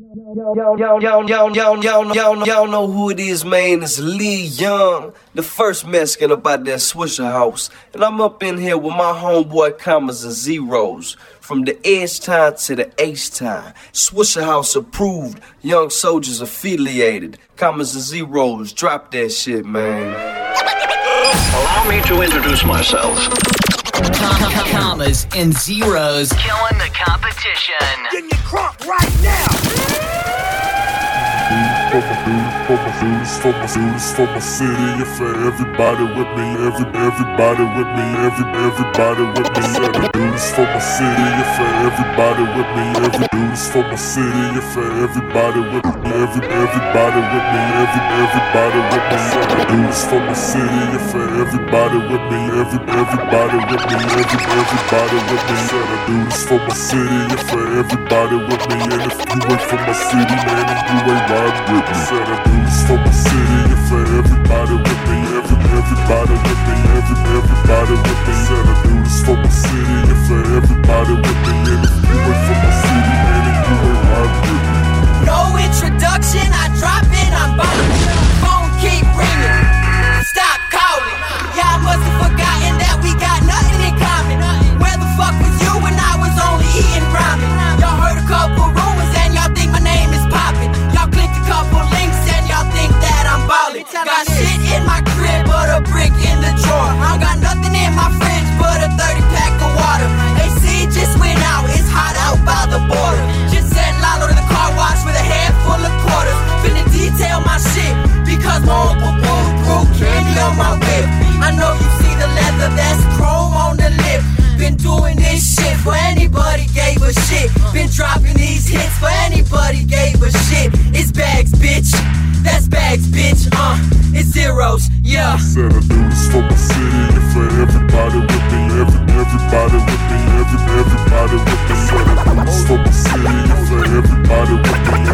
Y'all know who it is, man. It's Lee Young, the first Mexican about that Swisher House. And I'm up in here with my homeboy commas and zeros. From the edge time to the H time. Swisher House approved, young soldiers affiliated. Commas and zeros, drop that shit, man. Allow me to introduce myself. Commas and zeros. Killing the competition. Getting your crunk right now. For my city, and for everybody with me, everybody with me, everybody with me. Said I do this for my city, and for everybody with me, do this for my city, and for everybody with me, everybody with me, everybody with me. Said I do this for my city, and for everybody with me, everybody with me, everybody with me. Said I do this for my city, and for everybody with me. And if you ain't from my city, man, and you ain't riding with me. Said I do this for my city, and for everybody with me, everybody with me, everybody with me. Said I do this for my city, and for everybody with me. And if you ain't from my city, man, and you ain't riding with me. No introduction, I drop in, I'm bouncing. Phone keep ringing, stop calling. Y'all must have forgotten that we got nothing in common. Where the fuck was you when I was only eating ramen? Y'all heard a couple rumors and y'all think my name is poppin'. Y'all clicked a couple links and y'all think that I'm ballin'. Got shit in my crib but a brick in the drawer. I got nothing in my fridge but a 30-pack of water. AC just went out, it's hot out by the border. Just sent Lalo to the car wash with a head full of quarters. Finna detail my shit because my uncle grew candy on my whip. I know you see the leather, that's chrome on the lip. Been doing this shit for anybody gave a shit. Been dropping these hits for anybody gave a shit. It's bags, bitch. That's bags, bitch. It's zeros, yeah. Said I do this for my city, and for everybody with me, everybody with me, everybody with me. Said I do this for my city, and for everybody with me,